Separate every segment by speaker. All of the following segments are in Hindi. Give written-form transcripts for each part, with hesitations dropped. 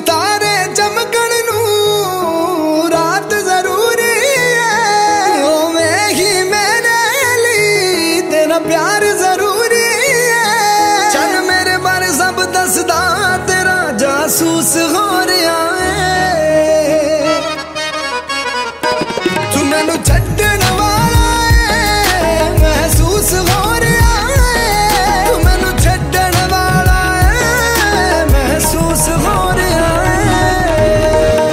Speaker 1: तारे चमकण नू रात जरूरी है, ओवें ही मेरे लिए तेरा प्यार जरूरी है। चल मेरे बारे सब दसदा तेरा जासूस हो रहा है, तू मैनू छड्डण वाला है महसूस हो रहा है, तू मैनू छड्डण वाला है महसूस हो रहा है।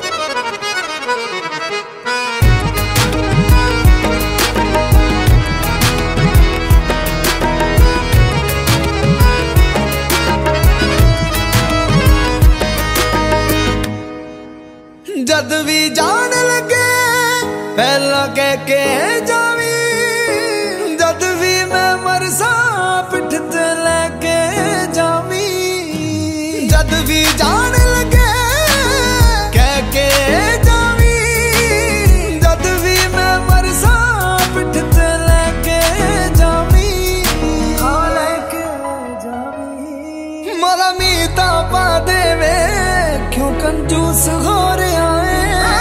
Speaker 1: जद भी जान लगे पहला कह के जावी, जद भी मैं मरसा पिठ ते लेके जावी, जद भी जान लगे कह के जावी, जद भी मैं मरसा पिठ ते लेके जावी, लेके जावी। मोरा मीता पा देवे क्यों कंजूस हो रहा है,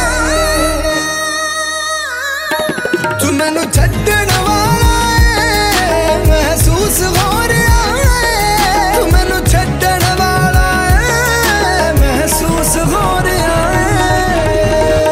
Speaker 1: तू मैनू छड्डण वाला है महसूस हो रहा है, तू मैनू छड्डण वाला है महसूस हो रहा है।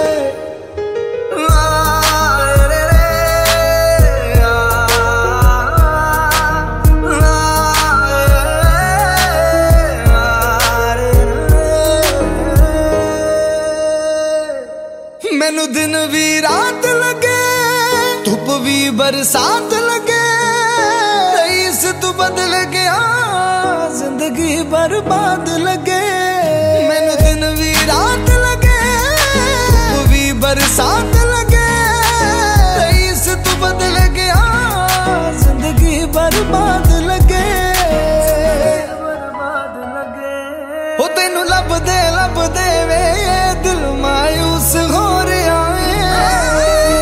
Speaker 1: मैनू दिन भी रात लगे, धुप भी बरसात लगे, रईस तू बदल गया जिंदगी बर्बाद लगे। मैनू दिन भी रात लगे, धुप भी बरसात लगे, रईस तू बदल गया जिंदगी बर्बाद लगे, बर्बाद लगे। हो तेनू लब दे वे दिल मायूस हो रहा है,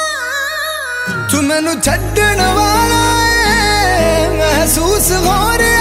Speaker 1: तू मैनू छड्डण वाला है महसूस हो रहा है।